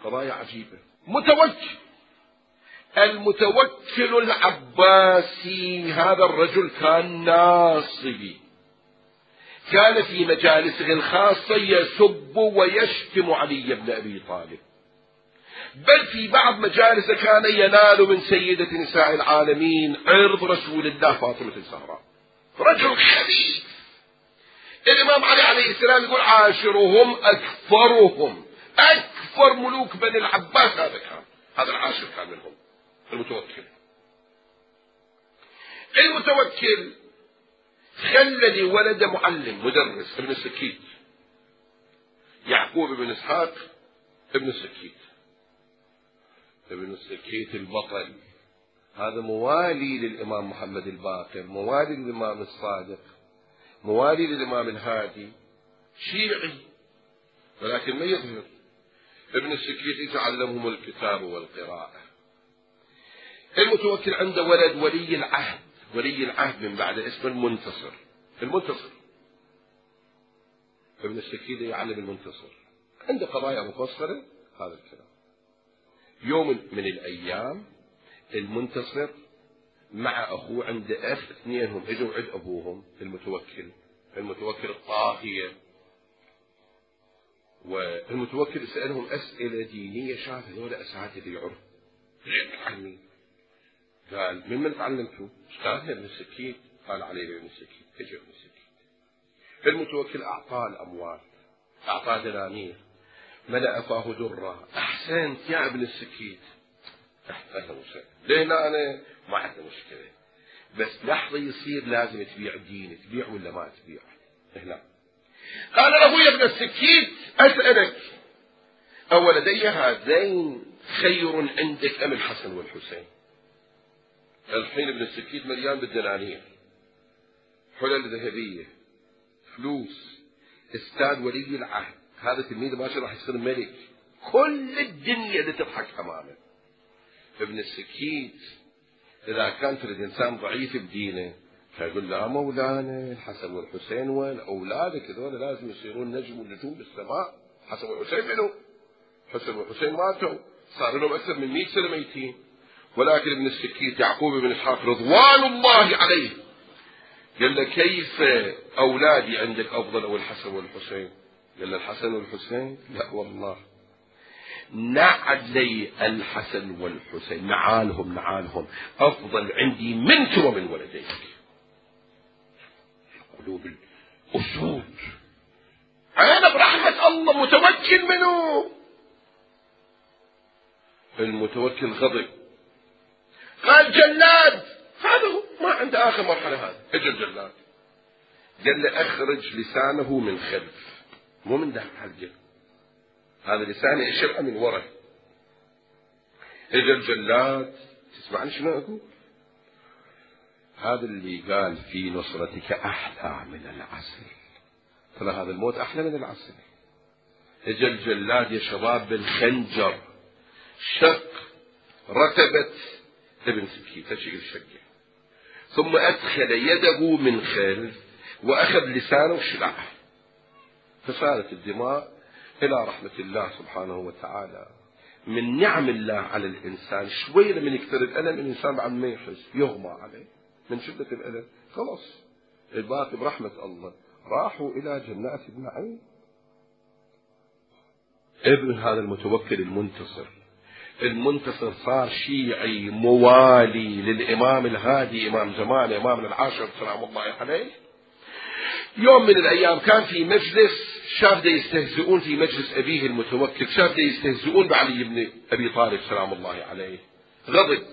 قضايا عجيبة. المتوكل العباسي هذا الرجل كان ناصبي، كان في مجالسه الخاصة يسب ويشتم علي بن أبي طالب، بل في بعض مجالسه كان ينال من سيدة نساء العالمين عرض رسول الله فاطمة الزهراء. رجل خبيث. الإمام علي عليه السلام يقول عاشرهم أكفرهم، أكفر ملوك بني العباس هذا كان، هذا العاشر كان منهم المتوكل خلى ولد معلم مدرس ابن السكيت، يعقوب بن إسحاق ابن السكيت. ابن السكيت البطل هذا موالي للإمام محمد الباقر، موالي للإمام الصادق، موالي للإمام الهادي، شيعي ولكن ما يظهر. ابن السكيت يتعلمهم الكتاب والقراءة. المتوكل عنده ولد ولي العهد، ولي العهد من بعد اسمه المنتصر. ابن السكيت يعلم المنتصر، عنده قضايا مفصلة هذا الكلام. يوم من الأيام المنتصر مع أخوه عنده أخ، اثنينهم اجوا عند أبوهم المتوكل الطاغية، والمتوكل سألهم أسئلة دينية، شاف هذول أساتذة يعرف عني. قال من تعلمتوا؟ أستاذنا ابن السكيت. قال علي ابن السكيت. اجى ابن السكيت. المتوكل أعطاه الأموال، أعطاه دنانير، ملأ فاه درة. أحسنت يا ابن السكيت. أهلا وسهلا. لين أنا ما عندي مشكلة، بس لحظة يصير لازم تبيع الدين، تبيع ولا ما تبيع؟ هنا قال له يا ابن السكيت أسألك، أولدي هذين خير عندك أم الحسن والحسين؟ الحين ابن السكيت مليان بالدنانير، حلل ذهبية، فلوس، استاد ولي العهد، هذا تلميذ ماشي راح يصير ملك، كل الدنيا اللي تضحك أمامه. ابن السكيت إذا كان تريد إنسان ضعيف بدينه فيقول لا مولانا الحسن والحسين وين؟ أولادك هذول لازم يصيرون نجم ونجوم بالسماء. الحسن والحسين منو؟ الحسن والحسين ماتوا، صار لهم أكثر من 100 سنة ميتين. ولكن ابن السكيت يعقوب بن إسحاق رضوان الله عليه قال له كيف أولادي عندك أفضل أو الحسن والحسين؟ قال له الحسن والحسين؟ لا والله نعلي الحسن والحسين، نعالهم أفضل عندي منك ومن ولديك. قلوب الأسود. أنا برحمة الله متوكل منه. المتوكل غضب، قال جلاد، هذا هو ما عنده آخر مرحلة. هذا اجى الجلاد قال له أخرج لسانه من خلف، مو من داخل حلقه، هذا لسانه يشرع من وراء. اجى الجلاد، تسمعني شنو أقول؟ هذا اللي قال في نصرتك أحلى من العسل، ترى هذا الموت أحلى من العسل. اجى الجلاد يا شباب بالخنجر شق رتبة ابن سكيت، شقه، ثم أدخل يده من خلف وأخذ لسانه وشلعه، فسالت الدماء إلى رحمة الله سبحانه وتعالى. من نعم الله على الإنسان شوي لما يكثر الألم الإنسان بعد ما يحس يغمى عليه من شدة الألم، خلاص الباقي برحمة الله راحوا إلى جنات النعيم. ابن هذا المتوكل المنتصر صار شيعي موالي للإمام الهادي إمام زمان إمامنا العاشر سلام الله عليه. يوم من الأيام كان في مجلس، شاف يستهزئون في مجلس أبيه المتوكل، شاف يستهزئون بعلي بن أبي طالب سلام الله عليه، غضب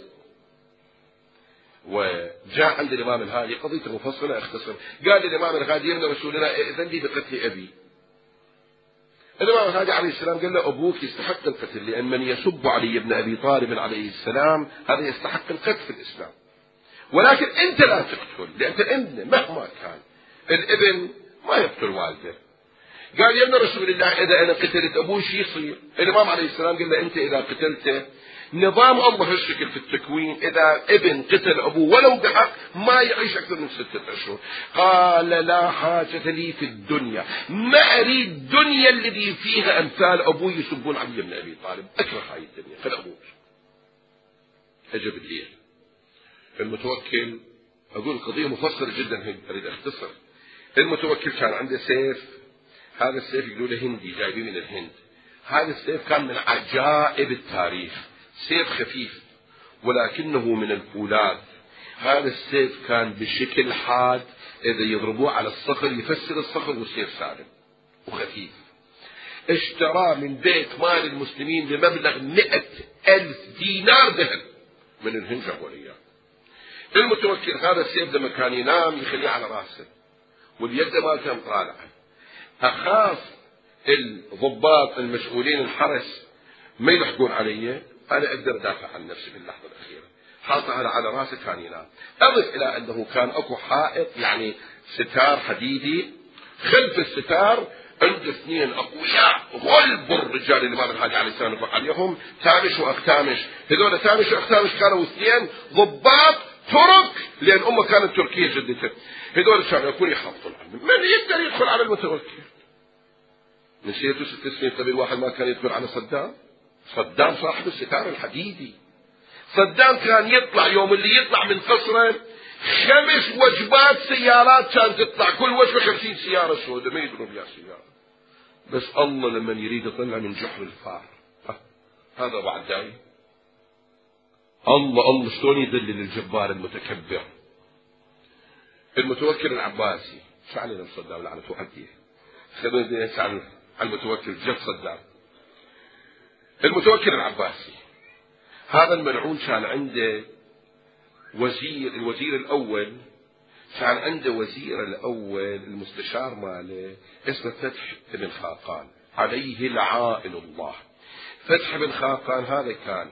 وجاء عند الإمام الهادي. قضية مفصلة أختصر. قال للإمام الهادي ابن رسولنا ائذن لي بقتل أبي. الإمام الهادي عليه السلام قال له أبوك يستحق القتل، لأن من يسب علي بن أبي طالب عليه السلام هذا يستحق القتل في الإسلام، ولكن أنت لا تقتل لأنت ابنه مهما كان، الابن ما يقتل والده. قال يا ابن رسول الله إذا أنا قتلت أبوي شو يصير؟ الإمام عليه السلام قال له أنت إذا قتلته نظام الله الشكل في التكوين إذا ابن قتل أبوه ولو بحق ما يعيش أكثر من 6 أشهر. قال لا حاجة لي في الدنيا، ما أريد دنيا الذي فيها أمثال أبوي يسبون علي بن أبي طالب، أكره هاي الدنيا فلأموت. أجا بالليل المتوكل، أقول القضية مفصلة جدا أريد أختصر. المتوكل كان عنده سيف، هذا السيف يقولوا له هندي جايبين من الهند. هذا السيف كان من عجائب التاريخ، سيف خفيف ولكنه من الفولاذ. هذا السيف كان بشكل حاد، إذا يضربوه على الصخر يفسر الصخر والسيف سالم وخفيف. اشتراه من بيت مال المسلمين بمبلغ 100,000 دينار ذهب من الهند جابوا اياه. المتوكل هذا السيف لما كان ينام يخليه على راسه واليد ما كان طالعه. اخاف الضباط المسؤولين الحرس ما يلحقون علي، انا اقدر ادافع عن نفسي باللحظه الاخيره. حاطه على راسه كان ينام. اضف الى انه كان اكو حائط يعني ستار حديدي، خلف الستار عنده 2 اقوياء غلب الرجال اللي ما الهادي عليه السلام يقول عليهم تامش واختامش. هذول تامش واختامش كانوا 2 ضباط ترك، لان امه كانت تركيه جدته. هذول كانوا يكون يحافظون عنه. من يقدر يدخل على المتوكل؟ نسيتوا 6 سنين قبل واحد ما كان يدخل على صدام؟ صدام صاحب الستار الحديدي. صدام كان يطلع يوم اللي يطلع من قصره 5 وجبات سيارات كانت تطلع، كل وجبه 50 سياره سوداء ما يدرون بها سياره. بس الله لما يريد يطلع من جحر الفار هذا بعد داعي. الله شلون يذلل الجبار المتكبر. المتوكل العباسي شو علينا بصدام لعنة وحديه، خلينا نسأل عن المتوكل جد صدام. المتوكل العباسي هذا الملعون كان عنده الوزير الأول، كان عنده وزير الأول المستشار ماله اسمه فتح بن خاقان عليه لعائن الله. فتح بن خاقان هذا كان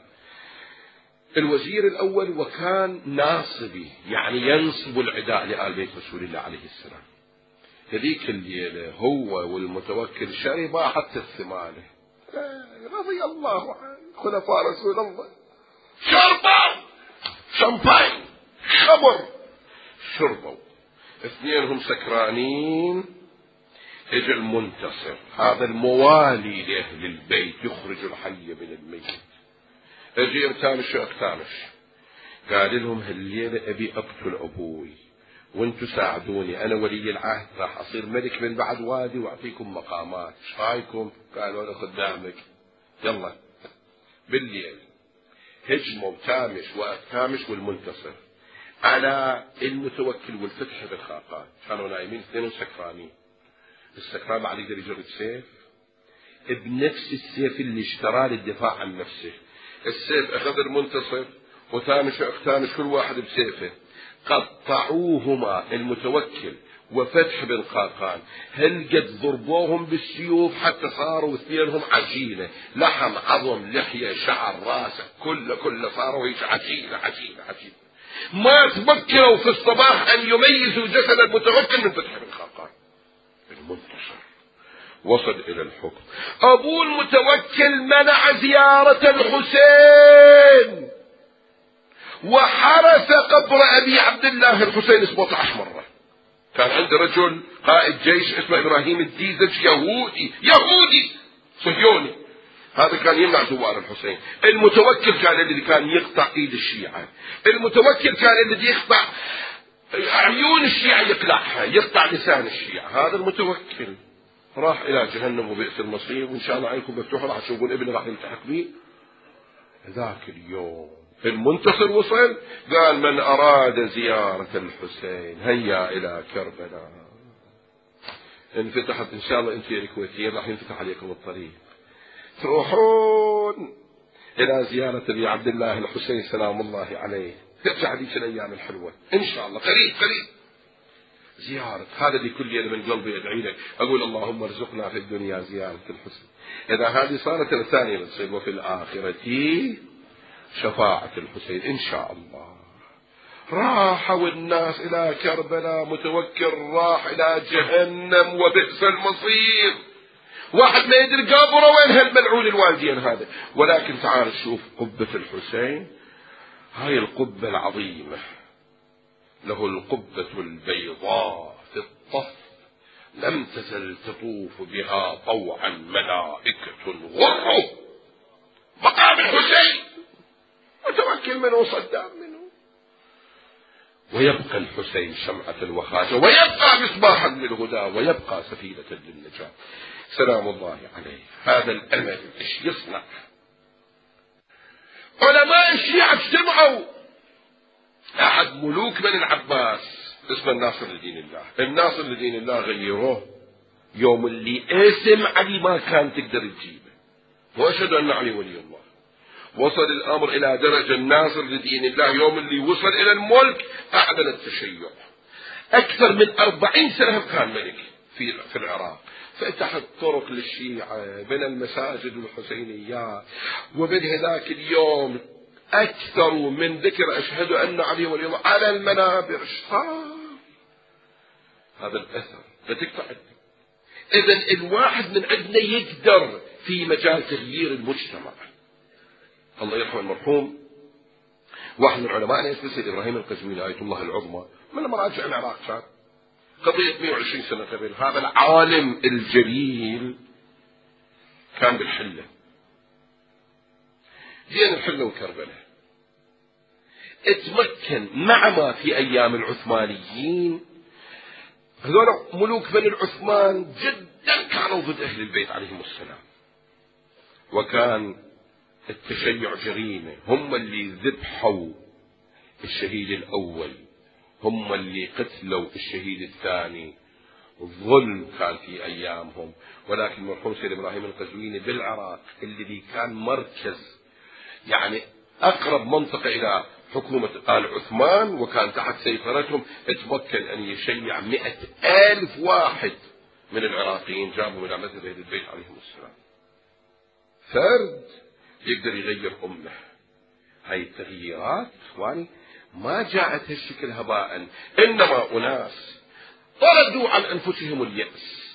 الوزير الأول وكان ناصبي، يعني ينصب العداء لآل بيت رسول الله عليه السلام. هذيك الليلة هو والمتوكل شربا حتى الثمانة، رضي الله عن خلفاء رسول الله، شربا شامباين خمر شربوا، 2 سكرانين. اجى المنتصر هذا الموالي لأهل البيت يخرج الحي من الميت، اجي ارتامش واقتامش، قال لهم هالليلة ابي اقتل ابوي وانتم ساعدوني، انا ولي العهد راح اصير ملك من بعد وادي واعطيكم مقامات، ايش رايكم؟ قالوا انا خدامك. يلا بالليل هجموا تامش واقتامش والمنتصر على المتوكل والفتح بن خاقان، كانوا نايمين 2 سكرانين. السكران بعد يقدر يجرب سيف بنفس السيف اللي اشتراه للدفاع عن نفسه. السيف اخذ المنتصر وتامش واقتامش كل واحد بسيفه، قطعوهما المتوكل وفتح بن خاقان، هل قد ضربوهم بالسيوف حتى صاروا 2 عجينة، لحم عظم لحية شعر راسه كله صاروا هيك عجينة. ما تفكروا في الصباح ان يميزوا جسد المتوكل من فتح بن خاقان. المنتصر وصل الى الحكم. ابو المتوكل منع زيارة الحسين وحرس قبر ابي عبد الله الحسين 17 مرة. كان عنده رجل قائد جيش اسمه ابراهيم الديزج، يهودي صهيوني، هذا كان يمنع زوار الحسين. المتوكل كان الذي كان يقطع ايد الشيعة، المتوكل كان الذي يقطع عيون الشيعة يقلعها، يقطع لسان الشيعة. هذا المتوكل راح الى جهنم وبئس المصير، وان شاء الله عينكم مفتوحة راح تشوفون ابني راح يلتحق به. ذاك اليوم المنتصر وصل قال من اراد زيارة الحسين هيا الى كربلاء. انفتحت ان شاء الله انت يا الكويتيين راح ينفتح عليكم الطريق، تروحون الى زيارة ابي عبد الله الحسين سلام الله عليه، ترجع هذيك الايام الحلوة ان شاء الله قريب زيارة. هذا اللي كل يوم من قلبي ادعي لك، اقول اللهم ارزقنا في الدنيا زيارة الحسين. اذا هذه صارت الثانية بتصير وفي الاخرة شفاعة الحسين ان شاء الله. راحوا الناس الى كربلاء، متوكل راح الى جهنم وبئس المصير. واحد ما يدري قابره وين هالملعون الوالدين هذا. ولكن تعال شوف قبة الحسين، هاي القبة العظيمة، له القبة البيضاء في الطف لم تزل تطوف بها طوعا ملائكة غر، مقام الحسين متوكل منه وصدام منه. ويبقى الحسين شمعة الوخاجة، ويبقى مصباحا للهدى، ويبقى سفينة للنجاة سلام الله عليه. هذا الأمل إيش يصنع؟ علماء الشيعة اجتمعوا، أحد ملوك بني العباس اسمه الناصر لدين الله. الناصر لدين الله غيروه يوم اللي اسم علي ما كان تقدر تجيبه، وأشهد أن علي ولي الله. وصل الأمر إلى درجة الناصر لدين الله يوم اللي وصل إلى الملك أعلن التشيع. أكثر من 40 سنة كان ملك في العراق، فتحت طرق للشيعة، بين المساجد الحسينيات، وبين هذاك اليوم أكثر من ذكر أشهد أن علي ولي الله على المنابر. هذا الأثر فتقطع. إذن الواحد من عندنا يقدر في مجال تغيير المجتمع. الله يرحمه المرحوم واحد من علمائنا اسمه سيد إبراهيم القزويني آية الله العظمى، من مراجع العراق، كان قضية 120 سنة قبل. هذا العالم الجليل كان بالحلة، بين الحلة وكربلاء، اتمكن مع ما في أيام العثمانيين. هذول ملوك بني العثمان جدا كانوا ضد أهل البيت عليهم السلام، وكان التشيع جريمة. هم اللي ذبحوا الشهيد الأول، هم اللي قتلوا الشهيد الثاني، الظلم كان في أيامهم. ولكن مرحوم سيد إبراهيم القزويني بالعراق الذي كان مركز، يعني أقرب منطقة إلى حكومة آل عثمان وكان تحت سيطرتهم، اتمكن أن يشيع 100,000 واحد من العراقيين، جابهم إلى مذهب أهل البيت عليهم السلام. فرد يقدر يغير أمه. هاي التغييرات إخواني ما جاءت هالشكل هباء، إنما أناس طردوا عن أنفسهم اليأس،